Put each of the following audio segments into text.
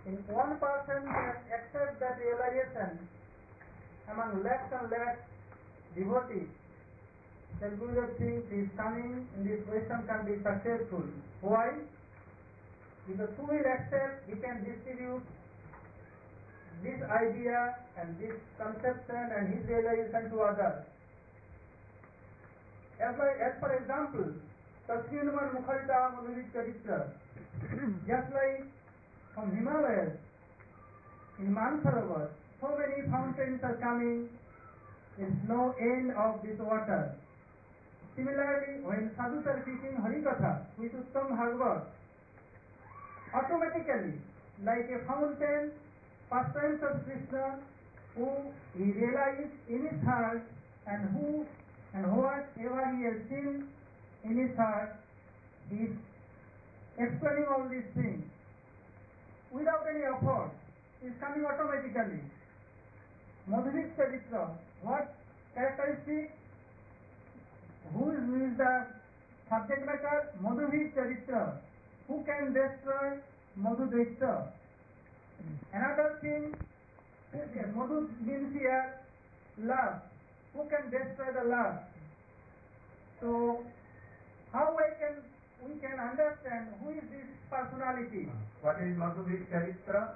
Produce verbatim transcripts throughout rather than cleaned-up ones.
If one person can accept that realization among lakhs and lakhs devotees, then Gurudev thinks his coming in this Vaishnava can be successful. Why? Because who will accept, he can distribute this idea and this conception and his realization to others. As, like, as for example, Tasminumar Mukharita Madhuri Charitra, just like from Himalayas, in Mansarovar, so many fountains are coming, there is no end of this water. Similarly, when sadhus are speaking Harikatha with Uttam Bhagavat, automatically, like a fountain, pastimes of Krishna, who he realized in his heart and who and whatever he has seen in his heart, he is explaining all these things without any effort. It is coming automatically. Madhuri Charitra, what characteristic? Who is, who is the subject matter? Madhuri Charitra. Who can destroy Madhu Daitra? Another thing, Madhu means here love. Who can destroy the love? So, how I can we can understand who is this personality? What is Madhuri Charitra?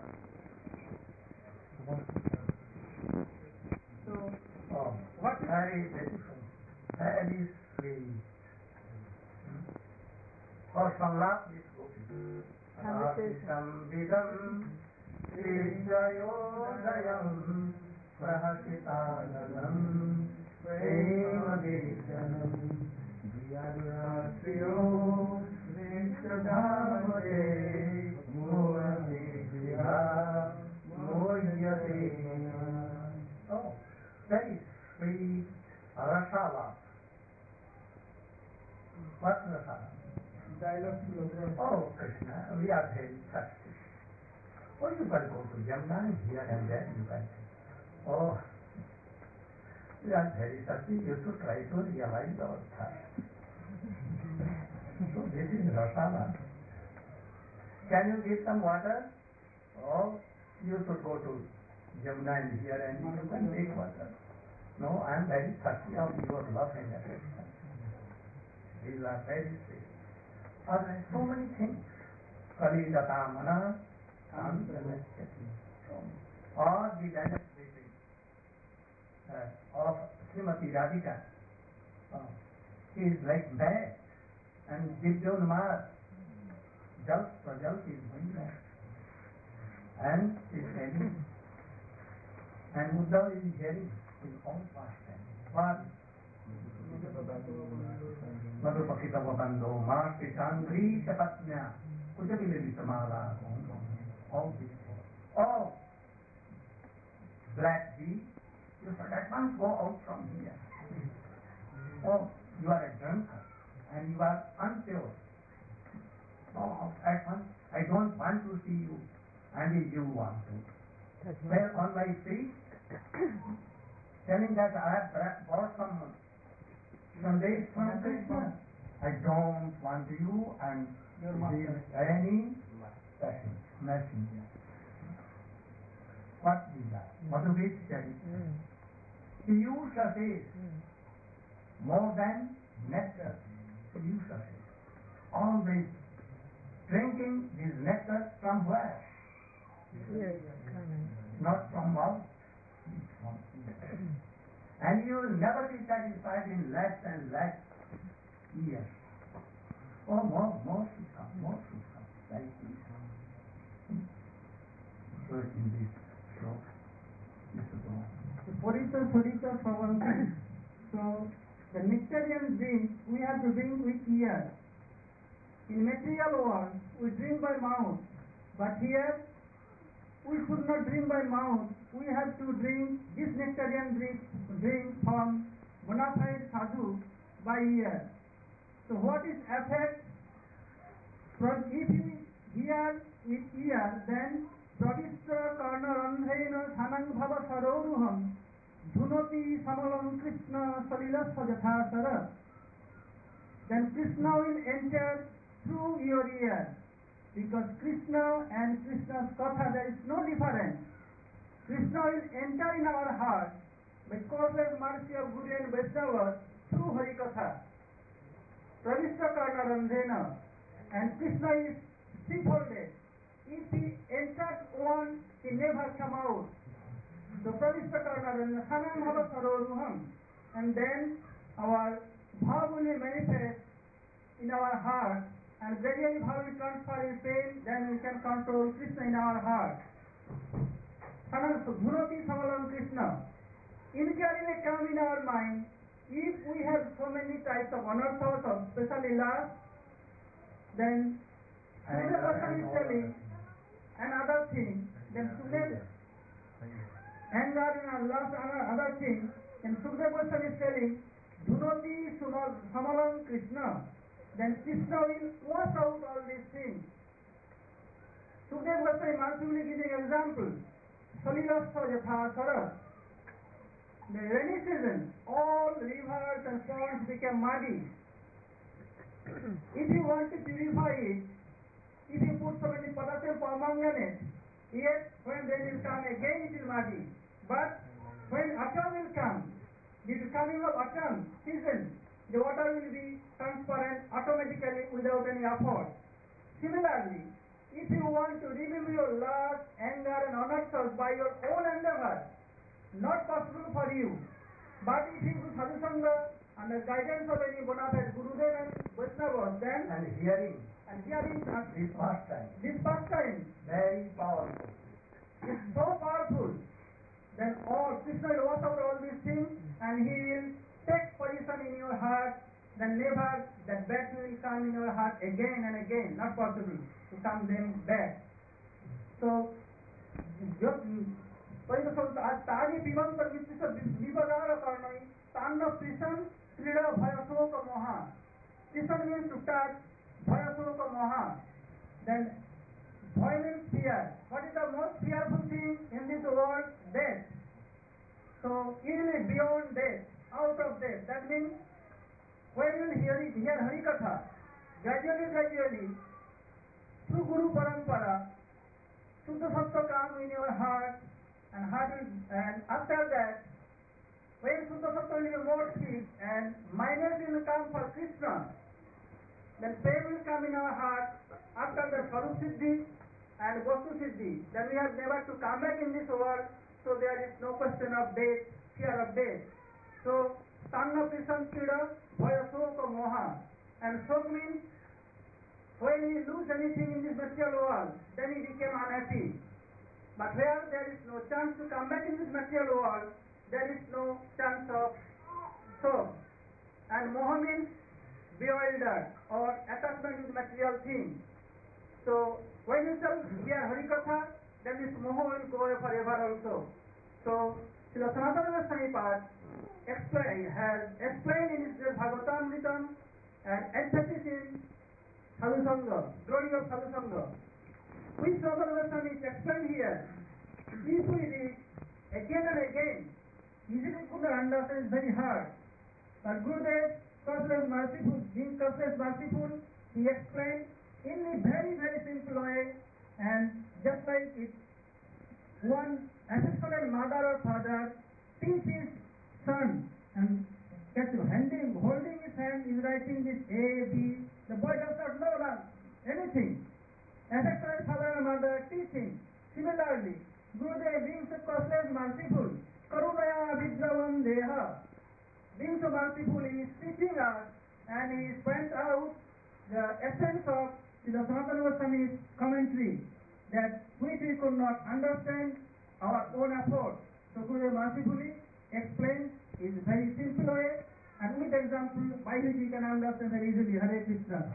So, oh, what is very beautiful, very sweet. For some love is good. Ahitam vidam Srijayodayam Prahasitananam Prema Dejanam Vyaduratrio Nishadhamate Muradiya Muryadena. Oh, very sweet Rasala. What Rasala? Oh, Krishna, we are very thirsty. Oh, you can go to Yamuna here and there, you can say, oh, we are very thirsty, you should try to realize our thirst. So this is Rasala. Can you give some water? Oh, you should go to Yamuna here and you can take water. No, I am very thirsty of your love and affection. These are very sweet. Are there so many things? Kalidatamana, or the demonstration uh, of Srimati Radhika. Uh, she is like bad, and Divyonamar, Jal Prajal is going back. And she is hearing, and Uddhav is hearing in all past time. But Madhupakita Vabando, Marti Chandri Chapatnya, Ujabile Vitamala, all these things. Oh, black bee, you should at once go out from here. Oh, you are a drunkard and you are unpure. Oh, at once, I don't want to see you, and if you want to. Well, on my feet, telling that I have brought some Sunday from Krishna. I don't want you and feel any passion, nothing. What is that? What do we study? Piyusha says, more than nectar. Piyusha says, always drinking this nectar from where? Not from mouth, from ear. And you will never be satisfied in less and less years. Oh, more, more should come, more should come, like this. So in this short, this is the one. Purita Purita Pravanti. So, the nectarian drink we have to drink with ear. In material world, we drink by mouth. But here, we should not drink by mouth. We have to drink this nectarian drink, drink from bona fide sadhu by ear. So what is effect? If we hear with ear, then Pravishra Karna Randhena Sanang Bhava Saroruham Dhunoti Samalam Krishna Salila Sajathasara. Then Krishna will enter through your ear. because Krishna and Krishna's Katha, there is no difference. Krishna will enter in our heart by causeless mercy of Guru and Vaishnavas through Hari Katha. Pravishta Karna Randhena, and Krishna is threefolded. If he enters once, he never come out. So Pravishta Karna Randhena, Hanam Hava Saroruham, and then our bhav will manifest in our heart, and gradually bhav will transfer in pain, then we can control Krishna in our heart. Hanam Gunati Samalam Krishna. Inquiry may come in our mind if we have so many types of honor thoughts of especially love, then the person is telling another thing, then Sudev, anger and lust and other thing, then Sukdev person is telling Dhunoti Samalam Krishna, then Krishna will wash out all these things. Sukdev person is mercifully giving example. Salilastha Yatha Saras. The rainy season, all rivers and ponds became muddy. If you want to purify it, if you put so many potassium permanganate, yet when rain will come again it is muddy. But when autumn will come, due to coming of autumn season, the water will be transparent automatically without any effort. Similarly, if you want to remove your lust, anger and honor thoughts by your own endeavor, not possible for you. But if you do sadhusanga under guidance of any bona fide Gurudev and Vaishnavas, then and hearing and hearing this pastime, this pastime very powerful, is so powerful, then all Krishna will wash out all these things and he will take position in your heart, then never that bad will come in your heart again and again, not possible to come them back. So just तानि पिबंत वित्तिस विपदार कर्णै तान्न precision क्रीड़ा भयशोक मोहा. Prison means to touch, भयशोक मोहा. Then bhaya means fear. What is the most fearful thing in this world? Death. So easily beyond death, out of death. That means when you will hear it, hear Hari Katha, gradually, gradually, through Guru Parampara, Shuddha Sattva come in your heart, and heart will, and after that, when Shuddha Sattva will be more thick and minus will come for Krishna, then pain will come in our heart after the Sarup Siddhi and Vastu Siddhi. Then we have never to come back in this world, so there is no question of death, fear of death. So, Tanna Prisan Kida, Bhaya Soka Moha. And Sok means when he lose anything in this material world, then he became unhappy. But where there is no chance to come back in this material world, there is no chance of soul. And moha means bewildered or attachment with material things. So when you shall hear Hari Katha, then this moha will go away forever also. So Srila Sanatana Goswami Pad explain, has explained in his Bhagavatamritam and emphasis in Sadhu Sangha, glory of Sadhu Sangha. Which Sanatana Goswami is explained here. If we read again and again, easily could not understand, it's very hard. But Gurudev, causeless merciful, being causeless merciful, he explained in a very, very simple way, and just like it, one affectionate mother or father teaches his son, and gets handing, holding his hand, is writing this A, B, the boy does not know that anything. Affectionate father and mother teaching. Similarly, Gurudev being so causeless, merciful, Karunaya Vidravam Deha, being so merciful, he is teaching us and he points out the essence of the Sanatana Goswami's commentary, that which we could not understand our own effort. So Gurudev mercifully explains in a very simple way and with example by which we can understand very easily. Hare Krishna.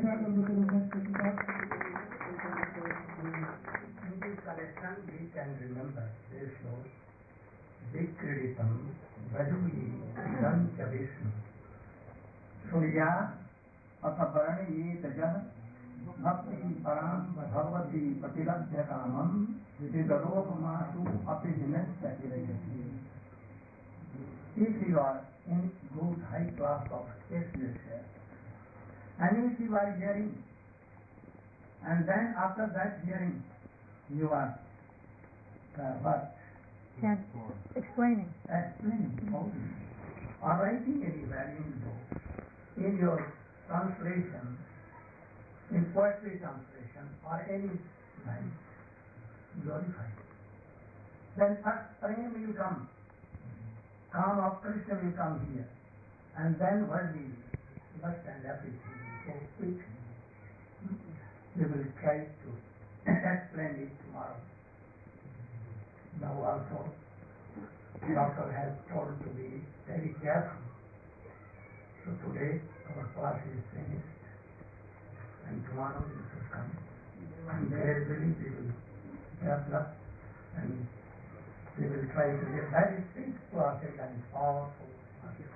In this connection, we can remember this sloka. Vikreditam Vajuli Danta Vishnu Surya Ataparani Tajah Bhakti Param Bhagavati Patiladhya Kamam Siddharomamasu Apihinesta Kirayati. If you are in good high class of spaciousness and if you are hearing And then after that hearing, you are uh, what? Chant, explaining. Explaining all this. Or writing anywhere in book, in your translation, in poetry translation, or any line, glorify. Then prema will come. Calm of Krishna will come here. And then worldly lust and everything will go quickly. We will try to explain it tomorrow. Now also, doctor has told to be very careful. So today our class is finished, and tomorrow you should come. And gradually we will develop, and we will try to get very strict classes and powerful classes.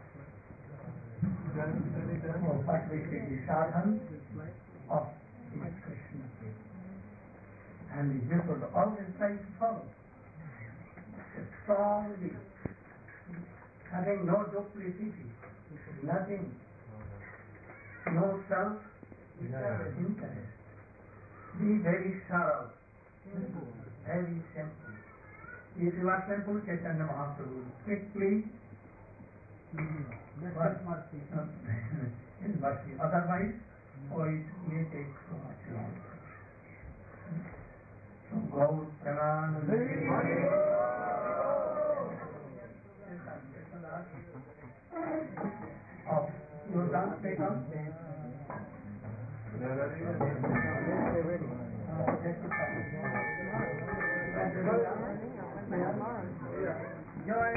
So what we say is sadhan of this Krishna. And you should always try to follow. Strongly, having no duplicity, nothing, no self-interest. Be very thorough, very simple. If you are simple, Chaitanya Mahaprabhu quickly mercy. in mercy. Otherwise, oh, it may take so much long. So, Gaur Pranananda. Oh, you done, take up? Joy,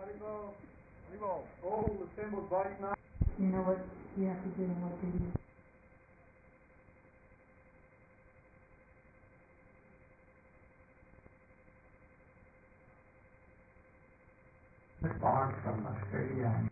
All assembled body now. You know what you have to do and what to do. Born from Australia.